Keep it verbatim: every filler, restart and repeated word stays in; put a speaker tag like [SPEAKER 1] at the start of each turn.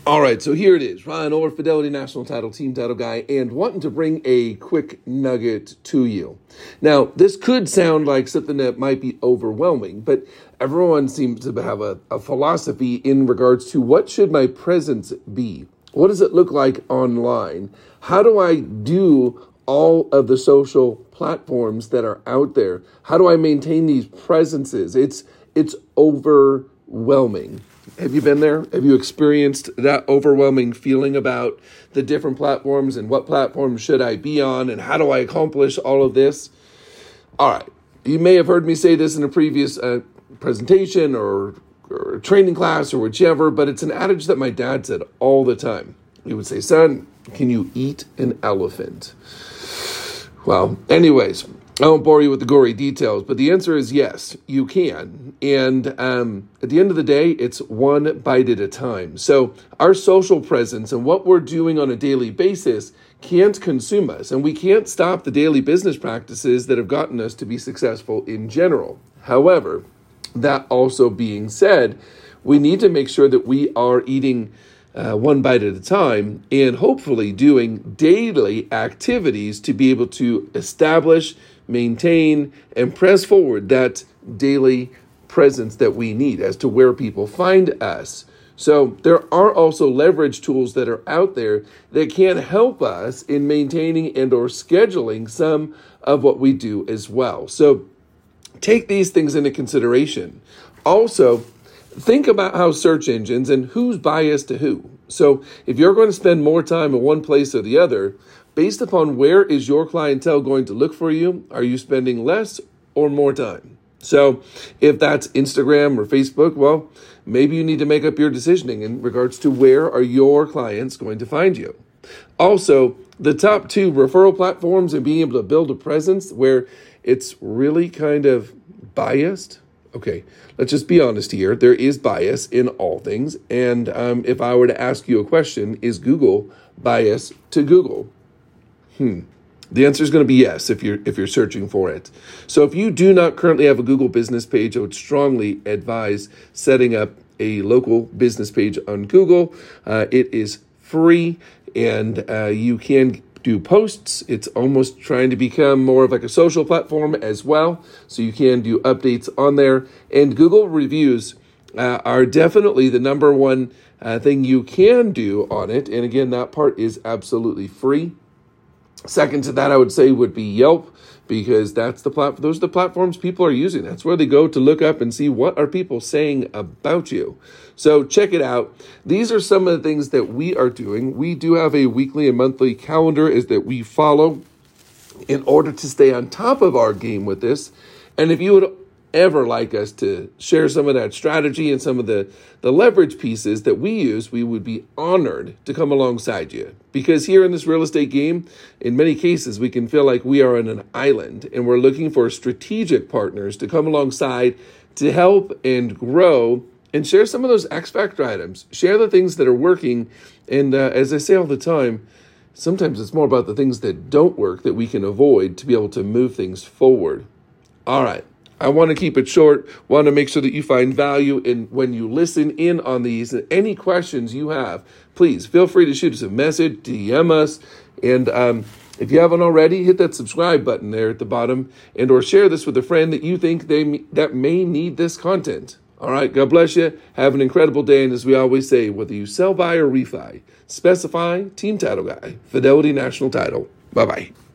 [SPEAKER 1] All right, so here it is. Ryan Orr, Fidelity National Title, Team Title Guy, and wanting to bring a quick nugget to you. Now, this could sound like something that might be overwhelming, but everyone seems to have a, a philosophy in regards to what should my presence be? What does it look like online? How do I do all of the social platforms that are out there? How do I maintain these presences? It's it's overwhelming. Have you been there? Have you experienced that overwhelming feeling about the different platforms and what platforms should I be on and how do I accomplish all of this? All right. You may have heard me say this in a previous uh, presentation or, or training class or whichever, but it's an adage that my dad said all the time. He would say, son, can you eat an elephant? Well, anyways, I won't bore you with the gory details, but the answer is yes, you can. And um, at the end of the day, it's one bite at a time. So our social presence and what we're doing on a daily basis can't consume us, and we can't stop the daily business practices that have gotten us to be successful in general. However, that also being said, we need to make sure that we are eating Uh, one bite at a time, and hopefully doing daily activities to be able to establish, maintain, and press forward that daily presence that we need as to where people find us. So there are also leverage tools that are out there that can help us in maintaining and or scheduling some of what we do as well. So take these things into consideration. Also, think about how search engines and who's biased to who. So if you're going to spend more time in one place or the other, based upon where is your clientele going to look for you, are you spending less or more time? So if that's Instagram or Facebook, well, maybe you need to make up your decisioning in regards to where are your clients going to find you. Also, the top two referral platforms and being able to build a presence where it's really kind of biased. Okay, let's just be honest here. There is bias in all things. And um, if I were to ask you a question, is Google biased to Google? Hmm. The answer is going to be yes if you're if you're searching for it. So if you do not currently have a Google business page, I would strongly advise setting up a local business page on Google. Uh, it is free, and uh, you can do posts. It's almost trying to become more of like a social platform as well. So you can do updates on there. And Google reviews uh, are definitely the number one uh, thing you can do on it. And again, that part is absolutely free. Second to that, I would say would be Yelp, because that's the plat- those are the platforms people are using. That's where they go to look up and see what are people saying about you. So check it out. These are some of the things that we are doing. We do have a weekly and monthly calendar is that we follow in order to stay on top of our game with this. And if you would ever like us to share some of that strategy and some of the, the leverage pieces that we use, we would be honored to come alongside you. Because here in this real estate game, in many cases, we can feel like we are on an island and we're looking for strategic partners to come alongside to help and grow and share some of those X factor items. Share the things that are working. And uh, as I say all the time, sometimes it's more about the things that don't work that we can avoid to be able to move things forward. All right. I want to keep it short, want to make sure that you find value in when you listen in on these. And any questions you have, please feel free to shoot us a message, D M us. And um, if you haven't already, hit that subscribe button there at the bottom and or share this with a friend that you think they that may need this content. All right, God bless you. Have an incredible day. And as we always say, whether you sell, buy, or refi, specify Team Title Guy, Fidelity National Title. Bye-bye.